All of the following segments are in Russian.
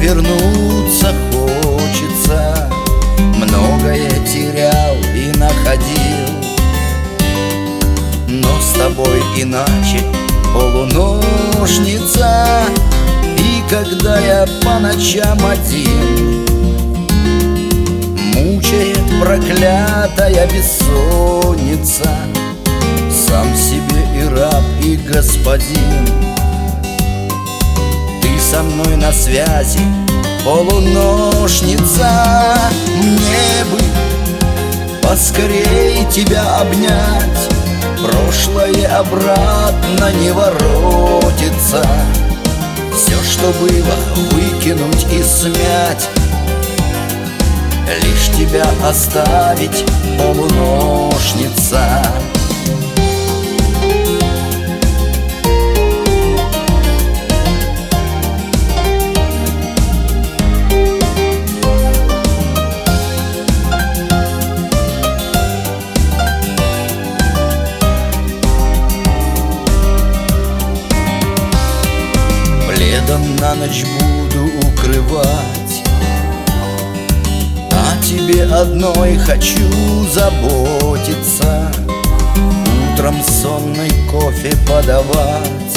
вернуться хочется. Многое терял и находил, но с тобой иначе, полуношница. И когда я по ночам один, мучает проклятая бессонница, сам себе и раб, и господин. Ты со мной на связи, полуношница. Мне бы поскорей тебя обнять, прошлое обратно не воротится. Все, что было, выкинуть и смять, лишь тебя оставить, полуношница. Пледом на ночь буду укрывать, о тебе одной хочу заботиться. Утром сонный кофе подавать,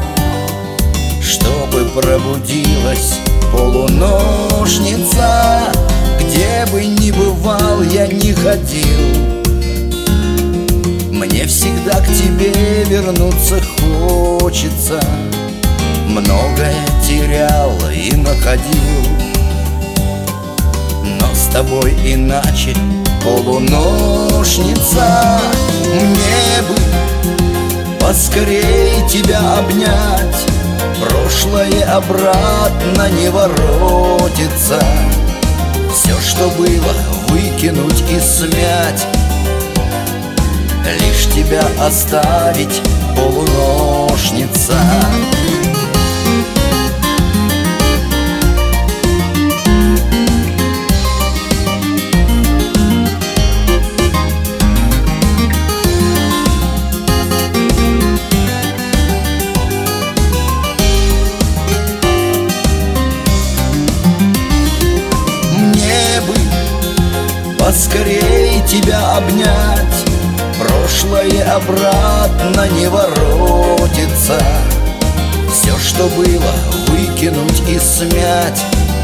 чтобы пробудилась полуношница. Где бы ни бывал, я не ходил, мне всегда к тебе вернуться хочется. Многое терял и находил, но с тобой иначе, полуношница. Мне бы поскорей тебя обнять, прошлое обратно не воротится. Все, что было, выкинуть и смять, лишь тебя оставить, полуношница. Поскорей тебя обнять, прошлое обратно не воротится. Все, что было, выкинуть и смять,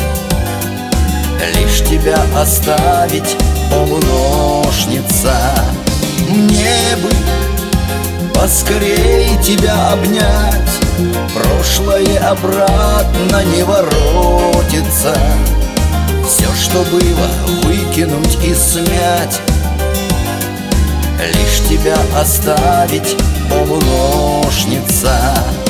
лишь тебя оставить, полуношница. Мне бы поскорей тебя обнять, прошлое обратно не воротится. Все, что было, выкинуть и смять, лишь тебя оставить, полуношница.